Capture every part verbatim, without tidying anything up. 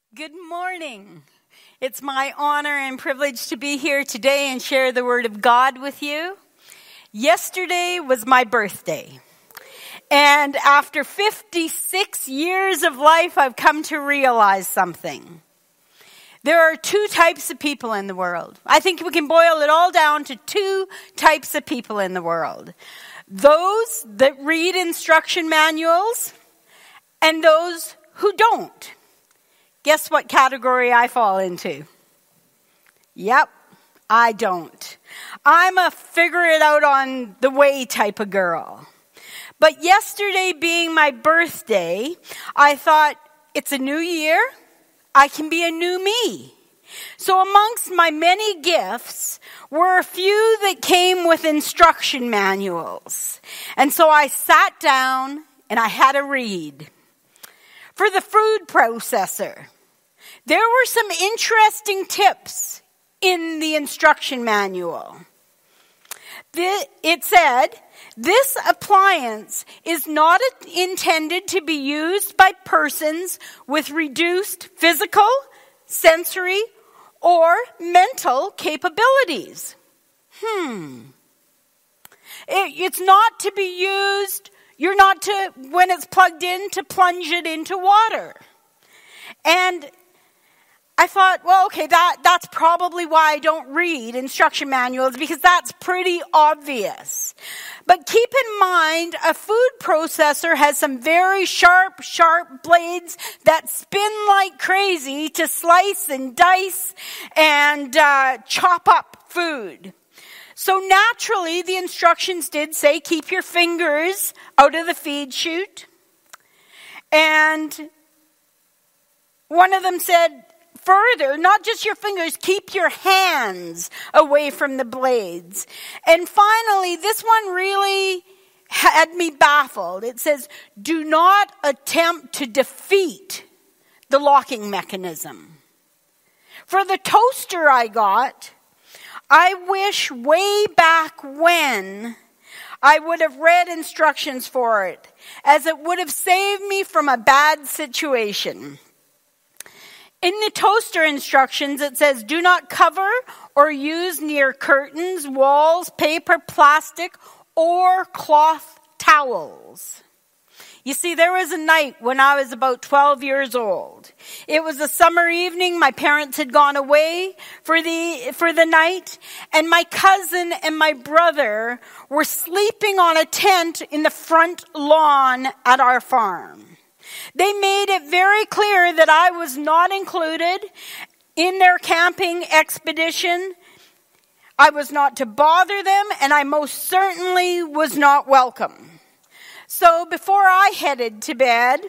Good morning. It's my honor and privilege to be here today and share the Word of God with you. Yesterday was my birthday. And after fifty-six years of life, I've come to realize something. There are two types of people in the world. I think we can boil it all down to two types of people in the world. Those that read instruction manuals and those who don't. Guess what category I fall into? Yep, I don't. I'm a figure it out on the way type of girl. But yesterday being my birthday, I thought, it's a new year. I can be a new me. So amongst my many gifts were a few that came with instruction manuals. And so I sat down and I had a read. For the food processor, there were some interesting tips in the instruction manual. It said, this appliance is not intended to be used by persons with reduced physical, sensory, or mental capabilities. Hmm. It, it's not to be used, you're not to, when it's plugged in, to plunge it into water. And I thought, well, okay, that, that's probably why I don't read instruction manuals, because that's pretty obvious. But keep in mind, a food processor has some very sharp, sharp blades that spin like crazy to slice and dice and uh, chop up food. So naturally, the instructions did say, keep your fingers out of the feed chute. And one of them said, further, not just your fingers, keep your hands away from the blades. And finally, this one really had me baffled. It says, do not attempt to defeat the locking mechanism. For the toaster I got, I wish way back when I would have read instructions for it, as it would have saved me from a bad situation. In the toaster instructions, it says, do not cover or use near curtains, walls, paper, plastic, or cloth towels. You see, there was a night when I was about twelve years old. It was a summer evening. My parents had gone away for the, for the night, and my cousin and my brother were sleeping on a tent in the front lawn at our farm. They made it very clear that I was not included in their camping expedition. I was not to bother them, and I most certainly was not welcome. So before I headed to bed,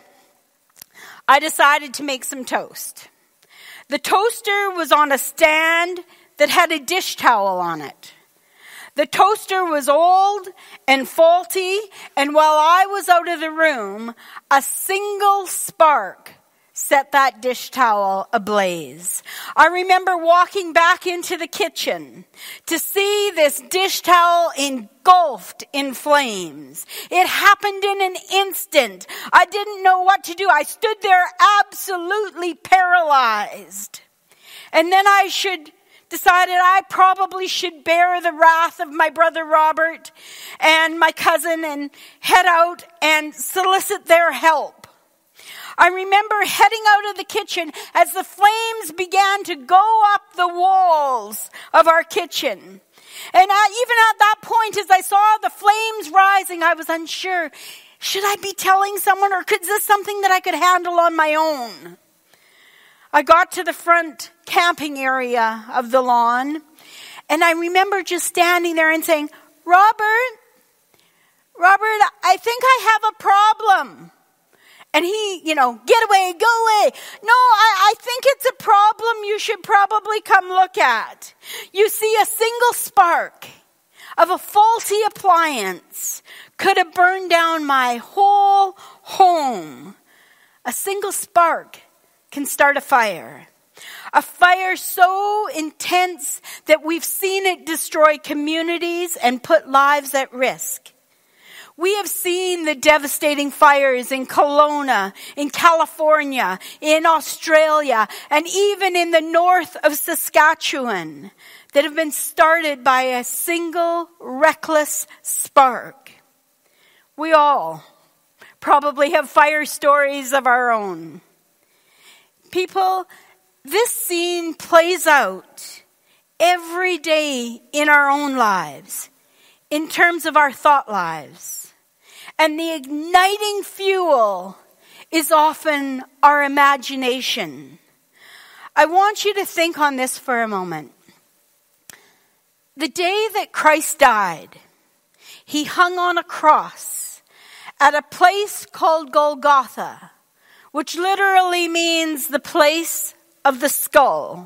I decided to make some toast. The toaster was on a stand that had a dish towel on it. The toaster was old and faulty, and while I was out of the room, a single spark set that dish towel ablaze. I remember walking back into the kitchen to see this dish towel engulfed in flames. It happened in an instant. I didn't know what to do. I stood there absolutely paralyzed. And then I should decided I probably should bear the wrath of my brother Robert and my cousin and head out and solicit their help. I remember heading out of the kitchen as the flames began to go up the walls of our kitchen. And I, even at that point, as I saw the flames rising, I was unsure. Should I be telling someone, or is this something that I could handle on my own? I got to the front camping area of the lawn, and I remember just standing there and saying, Robert, Robert, I think I have a problem. And he, you know, get away, go away. No, I, I think it's a problem you should probably come look at. You see, a single spark of a faulty appliance could have burned down my whole home. A single spark can start a fire. A fire so intense that we've seen it destroy communities and put lives at risk. We have seen the devastating fires in Kelowna, in California, in Australia, and even in the north of Saskatchewan that have been started by a single reckless spark. We all probably have fire stories of our own. People, this scene plays out every day in our own lives, in terms of our thought lives. And the igniting fuel is often our imagination. I want you to think on this for a moment. The day that Christ died, he hung on a cross at a place called Golgotha, which literally means the place of the skull.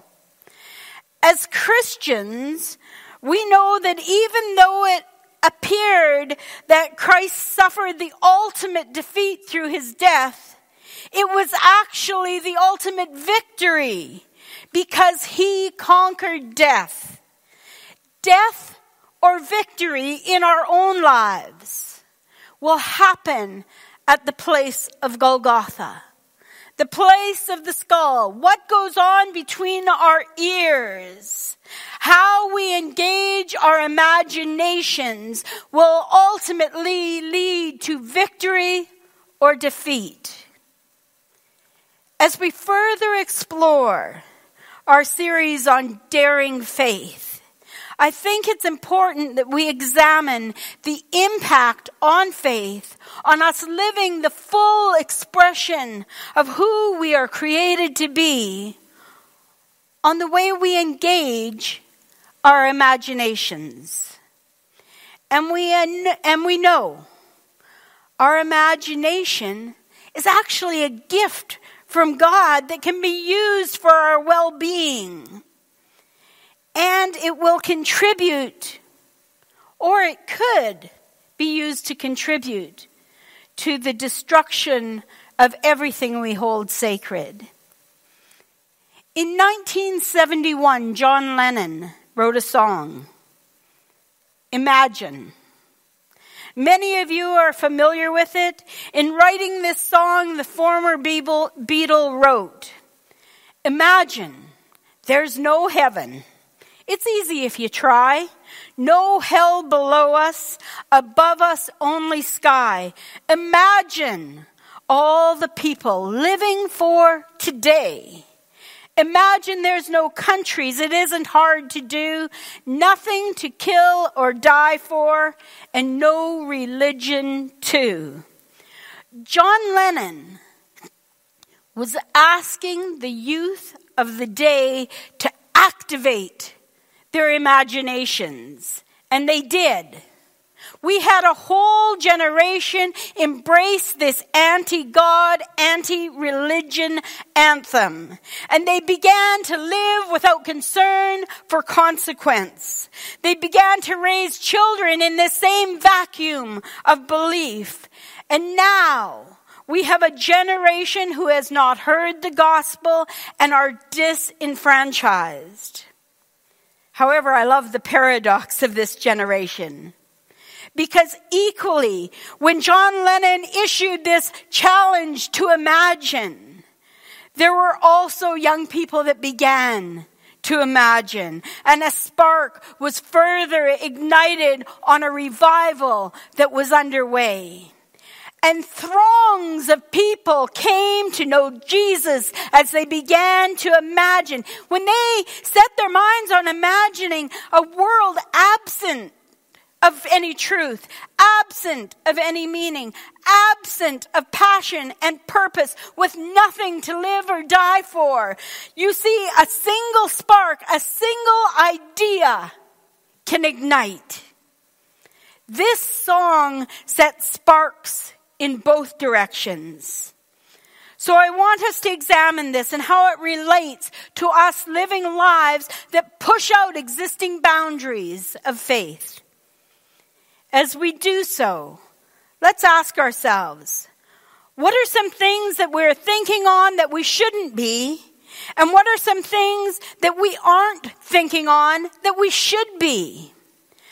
As Christians, we know that even though it appeared that Christ suffered the ultimate defeat through his death, it was actually the ultimate victory because he conquered death. Death or victory in our own lives will happen at the place of Golgotha, the place of the skull. What goes on between our ears, how we engage our imaginations will ultimately lead to victory or defeat. As we further explore our series on daring faith, I think it's important that we examine the impact on faith, on us living the full expression of who we are created to be, on the way we engage our imaginations. And we, and we know our imagination is actually a gift from God that can be used for our well-being. And it will contribute, or it could be used to contribute to the destruction of everything we hold sacred. In nineteen seventy-one, John Lennon wrote a song, Imagine. Many of you are familiar with it. In writing this song, the former Beatle wrote, Imagine there's no heaven. It's easy if you try. No hell below us, above us only sky. Imagine all the people living for today. Imagine there's no countries, it isn't hard to do, nothing to kill or die for, and no religion too. John Lennon was asking the youth of the day to activate their imaginations, and they did. We had a whole generation embrace this anti-God, anti-religion anthem, and they began to live without concern for consequence. They began to raise children in the same vacuum of belief, and now we have a generation who has not heard the gospel and are disenfranchised. However, I love the paradox of this generation. Because equally, when John Lennon issued this challenge to imagine, there were also young people that began to imagine. And a spark was further ignited on a revival that was underway. And throngs of people came to know Jesus as they began to imagine. When they set their minds on imagining a world absent of any truth, absent of any meaning, absent of passion and purpose, with nothing to live or die for. You see, a single spark, a single idea can ignite. This song sets sparks in both directions. So I want us to examine this and how it relates to us living lives that push out existing boundaries of faith. As we do so, let's ask ourselves, what are some things that we're thinking on that we shouldn't be? And what are some things that we aren't thinking on that we should be?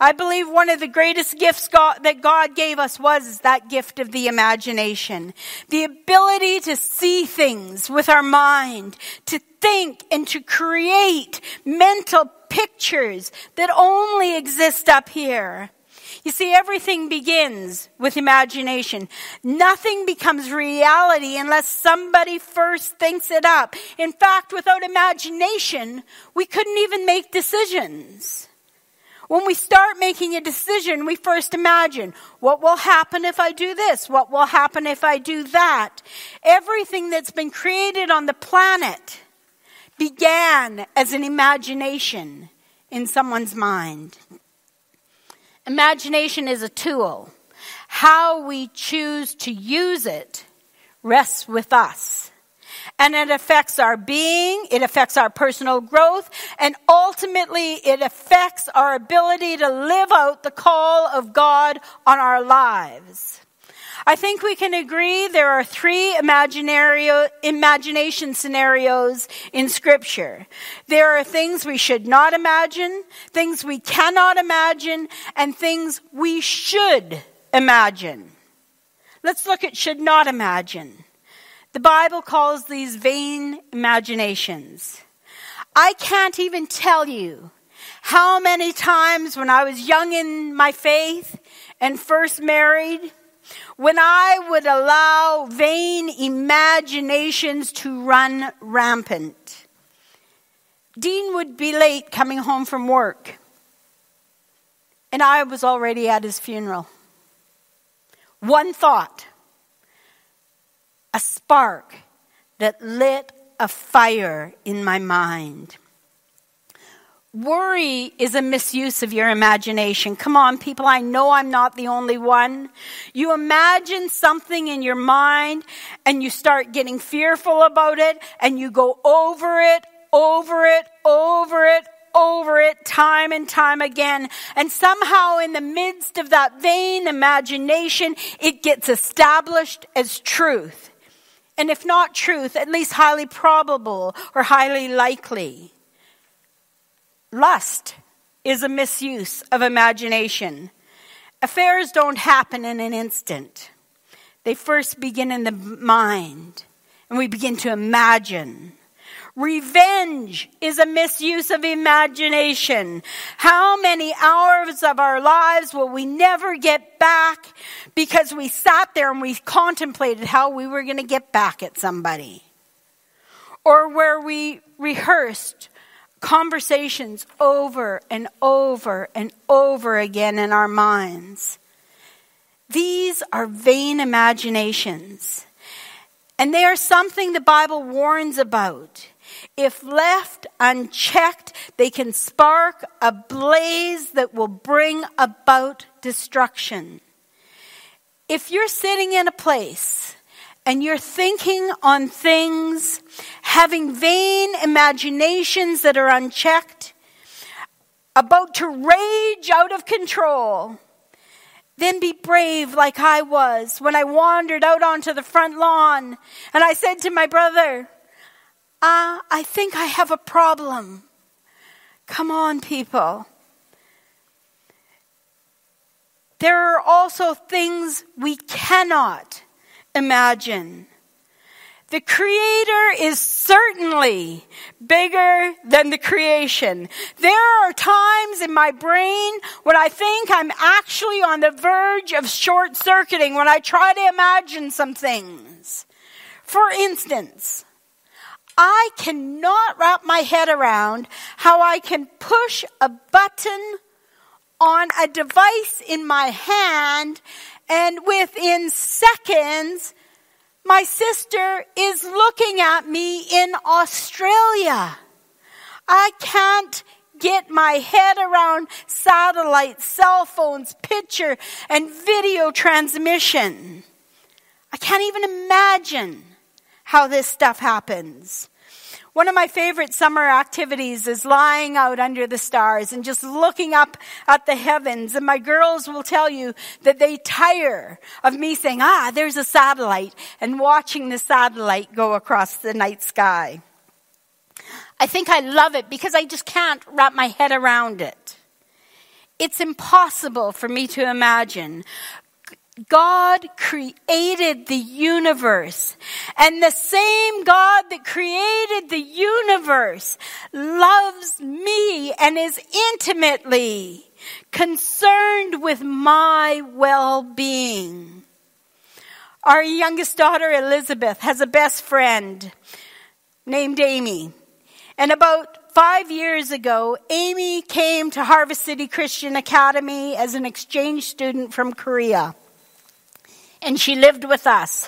I believe one of the greatest gifts God, that God gave us was that gift of the imagination. The ability to see things with our mind, to think and to create mental pictures that only exist up here. You see, everything begins with imagination. Nothing becomes reality unless somebody first thinks it up. In fact, without imagination, we couldn't even make decisions. When we start making a decision, we first imagine, what will happen if I do this? What will happen if I do that? Everything that's been created on the planet began as an imagination in someone's mind. Imagination is a tool. How we choose to use it rests with us. And it affects our being, it affects our personal growth, and ultimately it affects our ability to live out the call of God on our lives. I think we can agree there are three imaginary, imagination scenarios in Scripture. There are things we should not imagine, things we cannot imagine, and things we should imagine. Let's look at should not imagine. The Bible calls these vain imaginations. I can't even tell you how many times when I was young in my faith and first married, when I would allow vain imaginations to run rampant. Dean would be late coming home from work, and I was already at his funeral. One thought, a spark that lit a fire in my mind. Worry is a misuse of your imagination. Come on, people, I know I'm not the only one. You imagine something in your mind and you start getting fearful about it and you go over it, over it, over it, over it, time and time again. And somehow in the midst of that vain imagination, it gets established as truth. And if not truth, at least highly probable or highly likely. Lust is a misuse of imagination. Affairs don't happen in an instant. They first begin in the mind, and we begin to imagine. Revenge is a misuse of imagination. How many hours of our lives will we never get back because we sat there and we contemplated how we were going to get back at somebody? Or where we rehearsed conversations over and over and over again in our minds. These are vain imaginations. And they are something the Bible warns about. If left unchecked, they can spark a blaze that will bring about destruction. If you're sitting in a place and you're thinking on things, having vain imaginations that are unchecked, about to rage out of control, then be brave like I was when I wandered out onto the front lawn and I said to my brother, Uh, I think I have a problem. Come on, people. There are also things we cannot imagine. The Creator is certainly bigger than the creation. There are times in my brain when I think I'm actually on the verge of short-circuiting when I try to imagine some things. For instance, I cannot wrap my head around how I can push a button on a device in my hand and within seconds, my sister is looking at me in Australia. I can't get my head around satellite, cell phones, picture, and video transmission. I can't even imagine how this stuff happens. One of my favorite summer activities is lying out under the stars and just looking up at the heavens. And my girls will tell you that they tire of me saying, ah, there's a satellite, and watching the satellite go across the night sky. I think I love it because I just can't wrap my head around it. It's impossible for me to imagine. God created the universe, and the same God that created the universe loves me and is intimately concerned with my well-being. Our youngest daughter, Elizabeth, has a best friend named Amy. And about five years ago, Amy came to Harvest City Christian Academy as an exchange student from Korea. And she lived with us.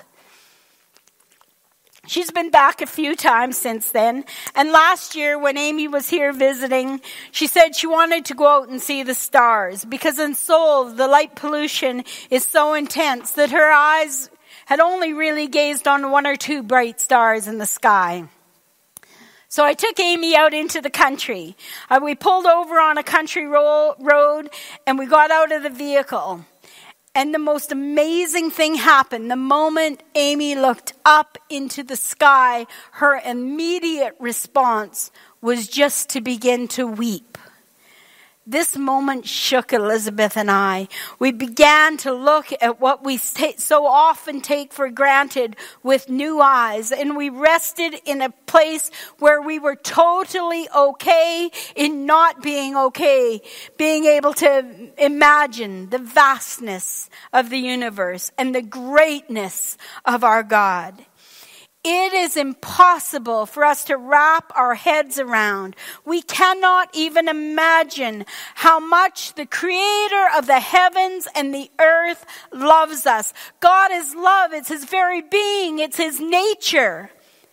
She's been back a few times since then. And last year when Amy was here visiting, she said she wanted to go out and see the stars. Because in Seoul, the light pollution is so intense that her eyes had only really gazed on one or two bright stars in the sky. So I took Amy out into the country. Uh, we pulled over on a country ro- road and we got out of the vehicle. And the most amazing thing happened. The moment Amy looked up into the sky, her immediate response was just to begin to weep. This moment shook Elizabeth and I. We began to look at what we so often take for granted with new eyes. And we rested in a place where we were totally okay in not being okay. Being able to imagine the vastness of the universe and the greatness of our God. It is impossible for us to wrap our heads around. We cannot even imagine how much the Creator of the heavens and the earth loves us. God is love. It's His very being. It's His nature.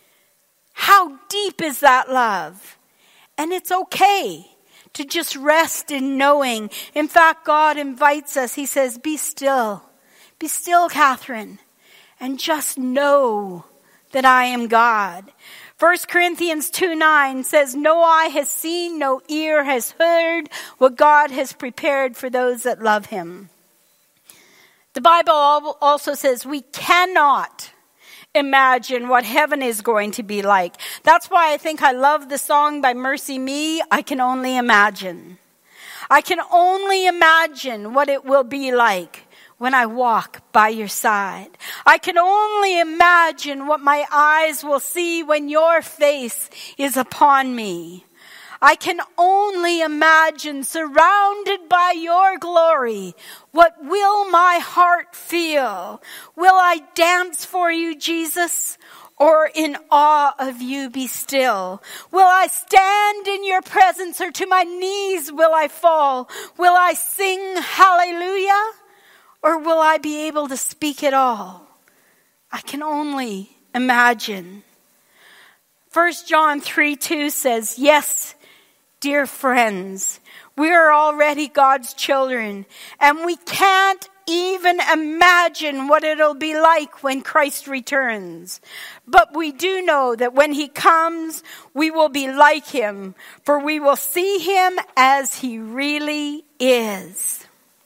How deep is that love? And it's okay to just rest in knowing. In fact, God invites us. He says, be still. Be still, Catherine, and just know that I am God. First Corinthians two nine says, no eye has seen, no ear has heard what God has prepared for those that love Him. The Bible also says we cannot imagine what heaven is going to be like. That's why I think I love the song by Mercy Me, I Can Only Imagine. I can only imagine what it will be like when I walk by your side. I can only imagine what my eyes will see when your face is upon me. I can only imagine, surrounded by your glory, what will my heart feel? Will I dance for you, Jesus? Or in awe of you be still? Will I stand in your presence, or to my knees will I fall? Will I sing hallelujah? Or will I be able to speak at all? I can only imagine. First John three two says, yes, dear friends, we are already God's children, and we can't even imagine what it'll be like when Christ returns. But we do know that when He comes, we will be like Him, for we will see Him as He really is.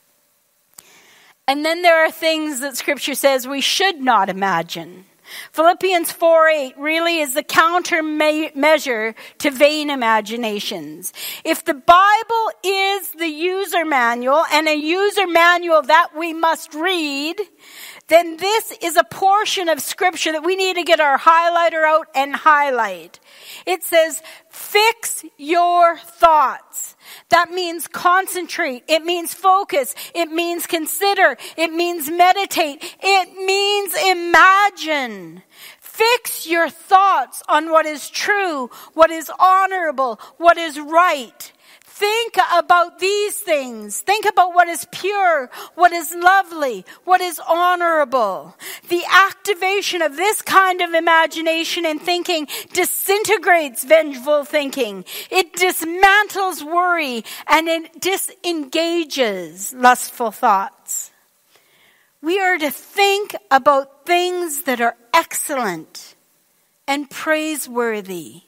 And then there are things that Scripture says we should not imagine. Philippians four eight really is the countermeasure to vain imaginations. If the Bible is the user manual, and a user manual that we must read, then this is a portion of Scripture that we need to get our highlighter out and highlight. It says, fix your thoughts. That means concentrate. It means focus. It means consider. It means meditate. It means imagine. Fix your thoughts on what is true, what is honorable, what is right. Think about these things. Think about what is pure, what is lovely, what is honorable. The activation of this kind of imagination and thinking disintegrates vengeful thinking. It dismantles worry, and it disengages lustful thoughts. We are to think about things that are excellent and praiseworthy.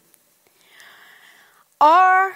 Our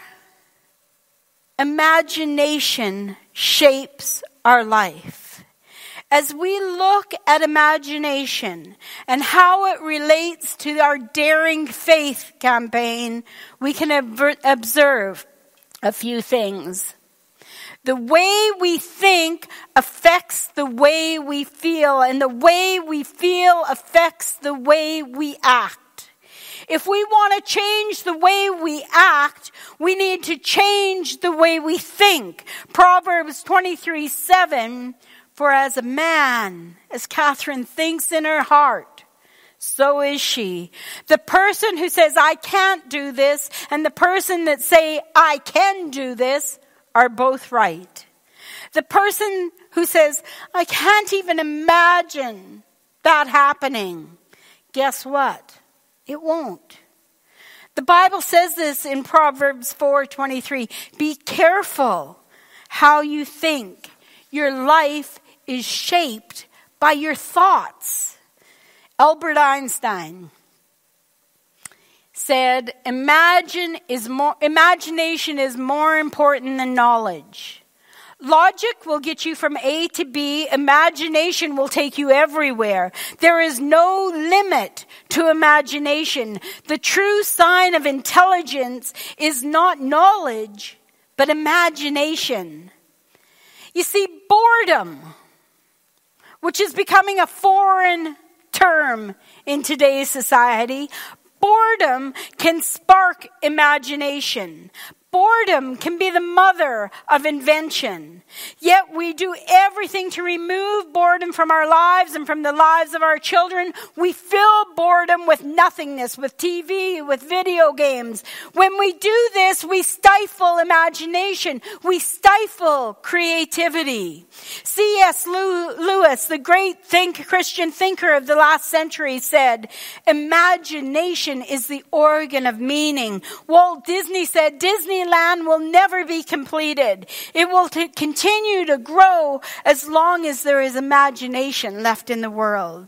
imagination shapes our life. As we look at imagination and how it relates to our Daring Faith campaign, we can observe a few things. The way we think affects the way we feel, and the way we feel affects the way we act. If we want to change the way we act, we need to change the way we think. Proverbs twenty-three seven, for as a man, as Catherine thinks in her heart, so is she. The person who says, I can't do this, and the person that say, I can do this, are both right. The person who says, I can't even imagine that happening, guess what? It won't. The Bible says this in Proverbs four twenty-three. Be careful how you think. Your life is shaped by your thoughts. Albert Einstein said, Imagine is more, imagination is more important than knowledge. Logic will get you from A to B. Imagination will take you everywhere. There is no limit to imagination. The true sign of intelligence is not knowledge, but imagination. You see, boredom, which is becoming a foreign term in today's society, boredom can spark imagination. Boredom can be the mother of invention. Yet we do everything to remove boredom from our lives and from the lives of our children. We fill boredom with nothingness, with T V, with video games. When we do this, we stifle imagination. We stifle creativity. C S Lewis, the great think, Christian thinker of the last century, said, imagination is the organ of meaning. Walt Disney said, Disneyland will never be completed. It will t- continue to grow as long as there is imagination left in the world.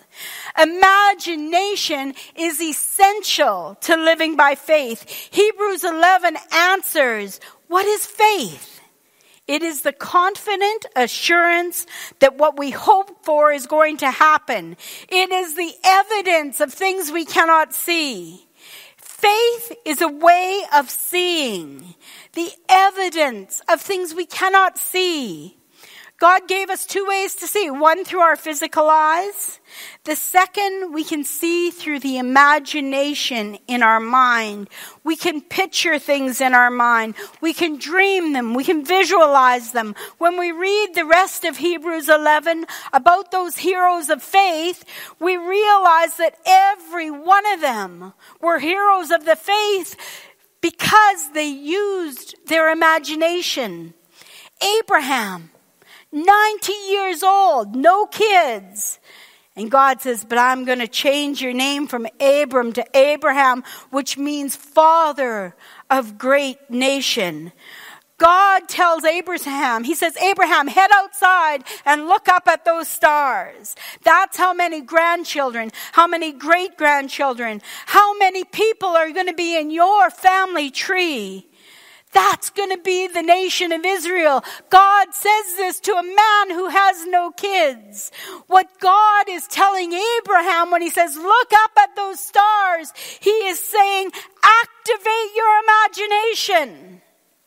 Imagination is essential to living by faith. Hebrews eleven answers, what is faith? It is the confident assurance that what we hope for is going to happen. It is the evidence of things we cannot see. Faith is a way of seeing, the evidence of things we cannot see. God gave us two ways to see. One, through our physical eyes. The second, we can see through the imagination in our mind. We can picture things in our mind. We can dream them. We can visualize them. When we read the rest of Hebrews eleven about those heroes of faith, we realize that every one of them were heroes of the faith because they used their imagination. Abraham, ninety years old, no kids. And God says, but I'm going to change your name from Abram to Abraham, which means father of great nation. God tells Abraham, he says, Abraham, head outside and look up at those stars. That's how many grandchildren, how many great-grandchildren, how many people are going to be in your family tree. That's going to be the nation of Israel. God says this to a man who has no kids. What God is telling Abraham when he says, look up at those stars, he is saying, activate your imagination.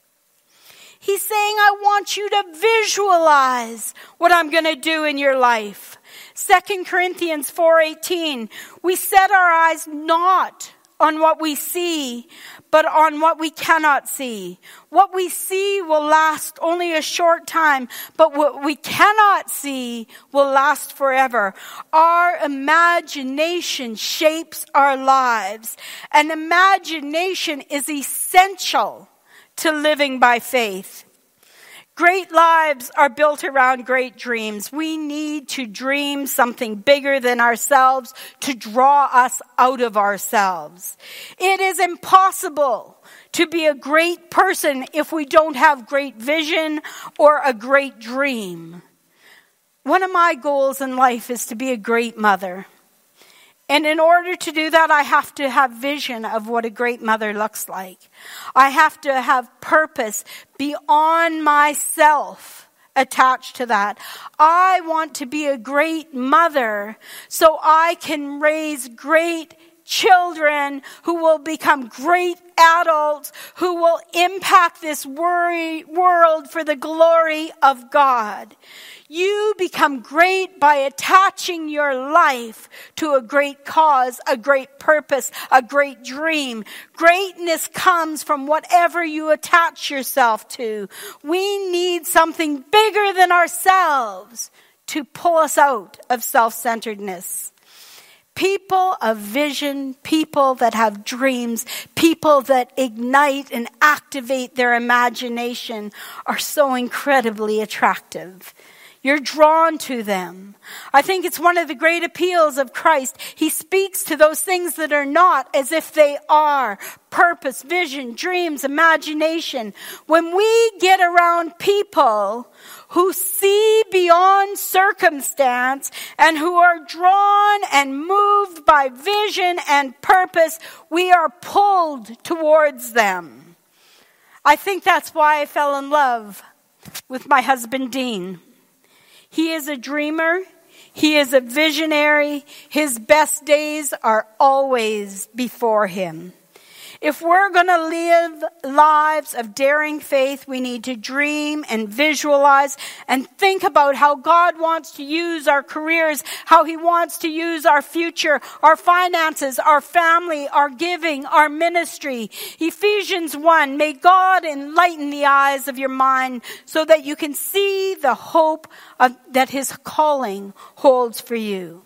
He's saying, I want you to visualize what I'm going to do in your life. Second Corinthians four eighteen, we set our eyes not on what we see, but on what we cannot see. What we see will last only a short time, but what we cannot see will last forever. Our imagination shapes our lives, and imagination is essential to living by faith. Great lives are built around great dreams. We need to dream something bigger than ourselves to draw us out of ourselves. It is impossible to be a great person if we don't have great vision or a great dream. One of my goals in life is to be a great mother. And in order to do that, I have to have vision of what a great mother looks like. I have to have purpose beyond myself attached to that. I want to be a great mother so I can raise great children who will become great adults who will impact this worry, world for the glory of God. You become great by attaching your life to a great cause, a great purpose, a great dream. Greatness comes from whatever you attach yourself to. We need something bigger than ourselves to pull us out of self-centeredness. People of vision, people that have dreams, people that ignite and activate their imagination are so incredibly attractive. You're drawn to them. I think it's one of the great appeals of Christ. He speaks to those things that are not as if they are. Purpose, vision, dreams, imagination. When we get around people who see beyond circumstance and who are drawn and moved by vision and purpose, we are pulled towards them. I think that's why I fell in love with my husband, Dean. He is a dreamer. He is a visionary. His best days are always before him. If we're going to live lives of daring faith, we need to dream and visualize and think about how God wants to use our careers, how he wants to use our future, our finances, our family, our giving, our ministry. Ephesians one, may God enlighten the eyes of your mind so that you can see the hope of, that his calling holds for you.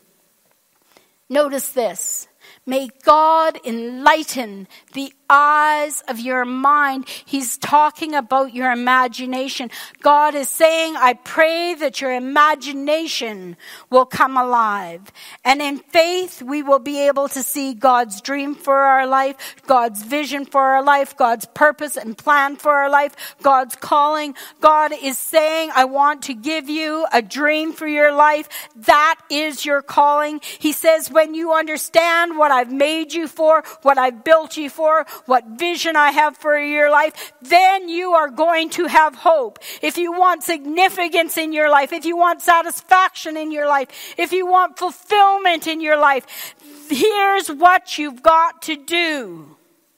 Notice this. May God enlighten the eyes of your mind. He's talking about your imagination. God is saying, I pray that your imagination will come alive. And in faith, we will be able to see God's dream for our life, God's vision for our life, God's purpose and plan for our life, God's calling. God is saying, I want to give you a dream for your life. That is your calling. He says, when you understand what I've made you for, what I've built you for, what vision I have for your life, then you are going to have hope. If you want significance in your life, if you want satisfaction in your life, if you want fulfillment in your life, here's what you've got to do.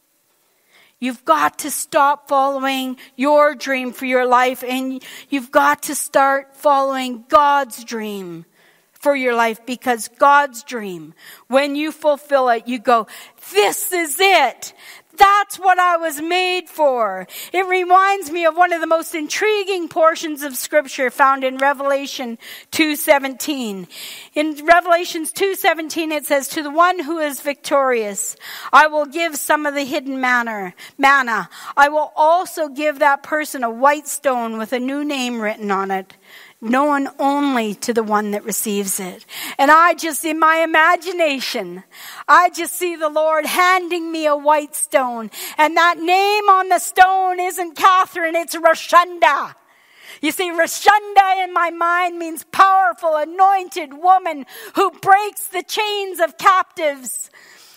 You've got to stop following your dream for your life, and you've got to start following God's dream for your life, because God's dream, when you fulfill it, you go, this is it. That's what I was made for. It reminds me of one of the most intriguing portions of Scripture found in Revelation two seventeen. In Revelations two seventeen, it says, to the one who is victorious, I will give some of the hidden manna. manna. I will also give that person a white stone with a new name written on it, known only to the one that receives it. And I just, in my imagination, I just see the Lord handing me a white stone. And that name on the stone isn't Catherine, it's Rashunda. You see, Rashunda in my mind means powerful, anointed woman who breaks the chains of captives.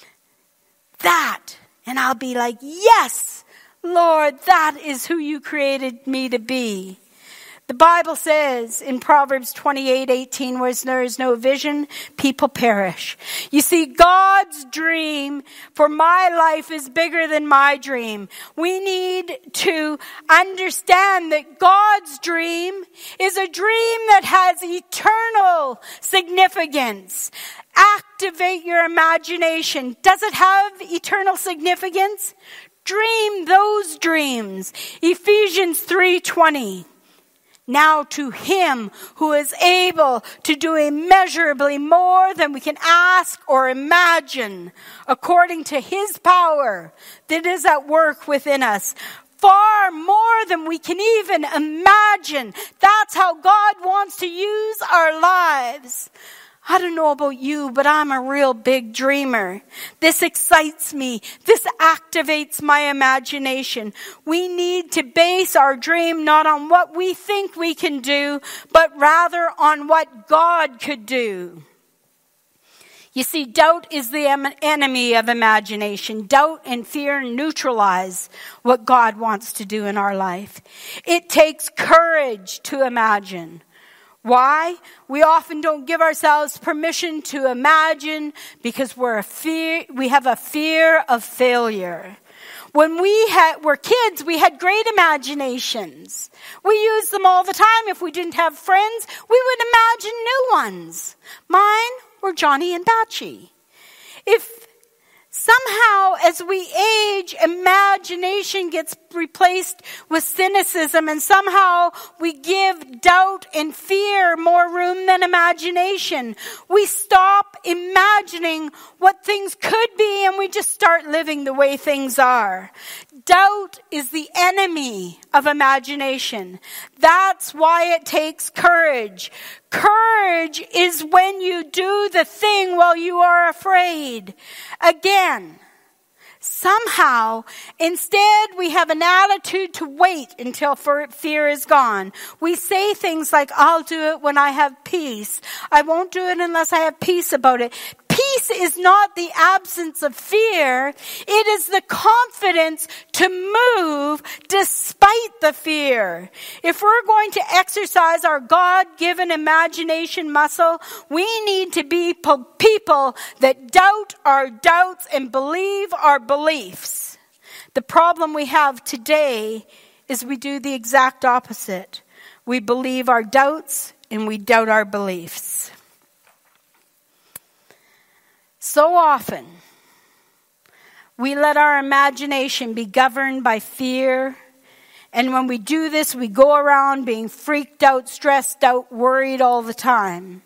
That. And I'll be like, yes, Lord, that is who you created me to be. The Bible says in Proverbs twenty-eight eighteen, where there is no vision, people perish. You see, God's dream for my life is bigger than my dream. We need to understand that God's dream is a dream that has eternal significance. Activate your imagination. Does it have eternal significance? Dream those dreams. Ephesians three twenty. Now to him who is able to do immeasurably more than we can ask or imagine, according to his power that is at work within us. Far more than we can even imagine. That's how God wants to use our lives. I don't know about you, but I'm a real big dreamer. This excites me. This activates my imagination. We need to base our dream not on what we think we can do, but rather on what God could do. You see, doubt is the enemy of imagination. Doubt and fear neutralize what God wants to do in our life. It takes courage to imagine. Why? We often don't give ourselves permission to imagine because we're a fear, we have a fear of failure. When we had, were kids, we had great imaginations. We used them all the time. If we didn't have friends, we would imagine new ones. Mine were Johnny and Batchy. If somehow, as we age, imagination gets replaced with cynicism, and somehow we give doubt and fear more room than imagination. We stop imagining what things could be, and we just start living the way things are. Doubt is the enemy of imagination. That's why it takes courage. Courage is when you do the thing while you are afraid. Again, somehow, instead we have an attitude to wait until fear is gone. We say things like, I'll do it when I have peace. I won't do it unless I have peace about it. Peace is not the absence of fear. It is the confidence to move despite the fear. If we're going to exercise our God-given imagination muscle, we need to be people that doubt our doubts and believe our beliefs. The problem we have today is we do the exact opposite. We believe our doubts and we doubt our beliefs. So often, we let our imagination be governed by fear. And when we do this, we go around being freaked out, stressed out, worried all the time.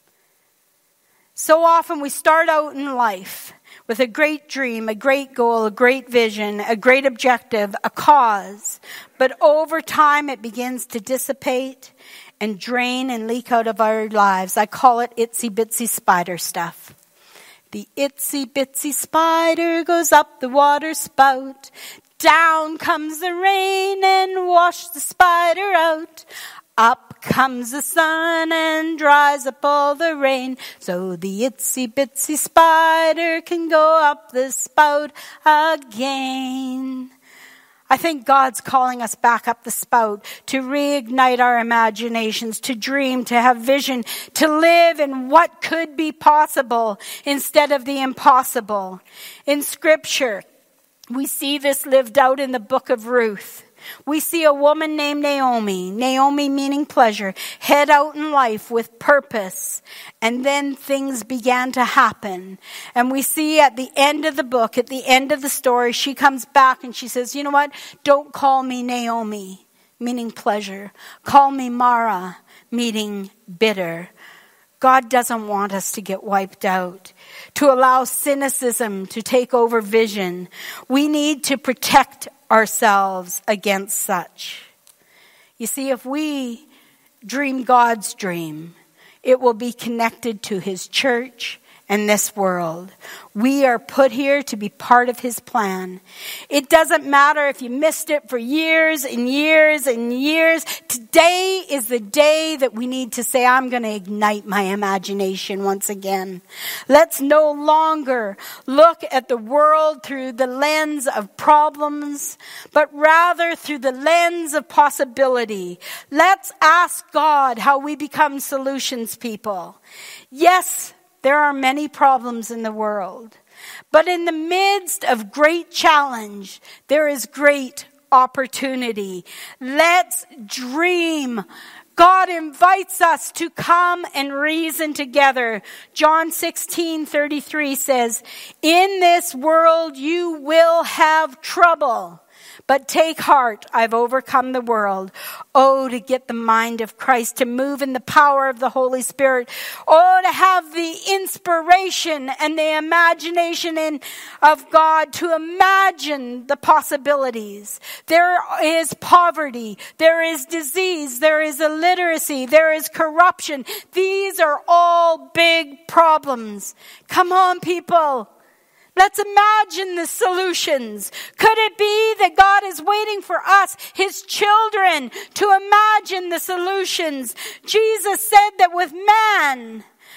So often we start out in life with a great dream, a great goal, a great vision, a great objective, a cause. But over time, it begins to dissipate and drain and leak out of our lives. I call it itsy bitsy spider stuff. The itsy bitsy spider goes up the water spout. Down comes the rain and washes the spider out. Up comes the sun and dries up all the rain. So the itsy bitsy spider can go up the spout again. I think God's calling us back up the spout to reignite our imaginations, to dream, to have vision, to live in what could be possible instead of the impossible. In Scripture, we see this lived out in the book of Ruth. We see a woman named Naomi, Naomi meaning pleasure, head out in life with purpose. And then things began to happen. And we see at the end of the book, at the end of the story, she comes back and she says, you know what? Don't call me Naomi, meaning pleasure. Call me Mara, meaning bitter. God doesn't want us to get wiped out, to allow cynicism to take over vision. We need to protect ourselves against such. You see, if we dream God's dream, it will be connected to His church and this world. We are put here to be part of His plan. It doesn't matter if you missed it for years and years and years. Today is the day that we need to say, I'm going to ignite my imagination once again. Let's no longer look at the world through the lens of problems, but rather through the lens of possibility. Let's ask God how we become solutions people. Yes, there are many problems in the world, but in the midst of great challenge, there is great opportunity. Let's dream. God invites us to come and reason together. John sixteen thirty-three says, in this world you will have trouble. But take heart, I've overcome the world. Oh, to get the mind of Christ, to move in the power of the Holy Spirit. Oh, to have the inspiration and the imagination in, of God, to imagine the possibilities. There is poverty, there is disease, there is illiteracy, there is corruption. These are all big problems. Come on, people. Let's imagine the solutions. Could it be that God is waiting for us, His children, to imagine the solutions? Jesus said that with man,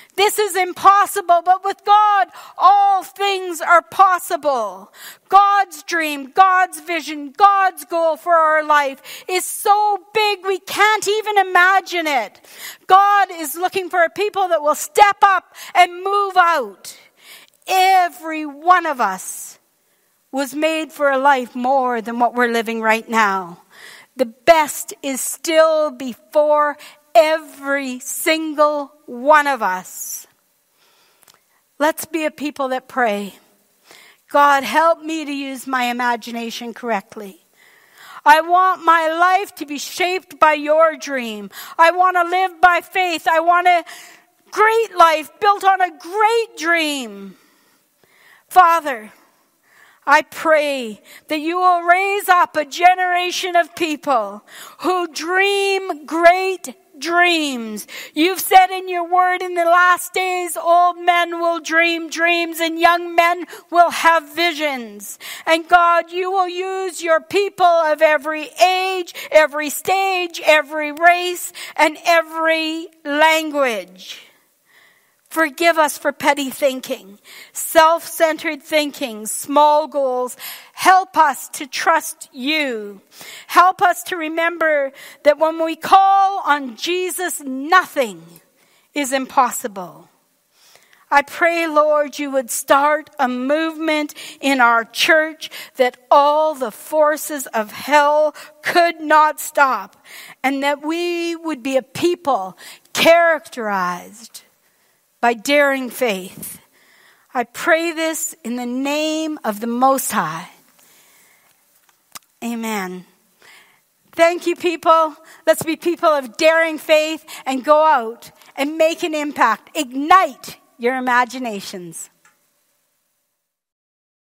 This is impossible, but with God, all things are possible. God's dream, God's vision, God's goal for our life is so big we can't even imagine it. God is looking for a people that will step up and move out. Every one of us was made for a life more than what we're living right now. The best is still before every single one of us. Let's be a people that pray. God, help me to use my imagination correctly. I want my life to be shaped by your dream. I want to live by faith. I want a great life built on a great dream. Father, I pray that you will raise up a generation of people who dream great dreams. You've said in your word, in the last days, old men will dream dreams and young men will have visions. And God, you will use your people of every age, every stage, every race, and every language. Forgive us for petty thinking, self-centered thinking, small goals. Help us to trust you. Help us to remember that when we call on Jesus, nothing is impossible. I pray, Lord, you would start a movement in our church that all the forces of hell could not stop, and that we would be a people characterized by daring faith. I pray this in the name of the Most High. Amen. Thank you, people. Let's be people of daring faith and go out and make an impact. Ignite your imaginations.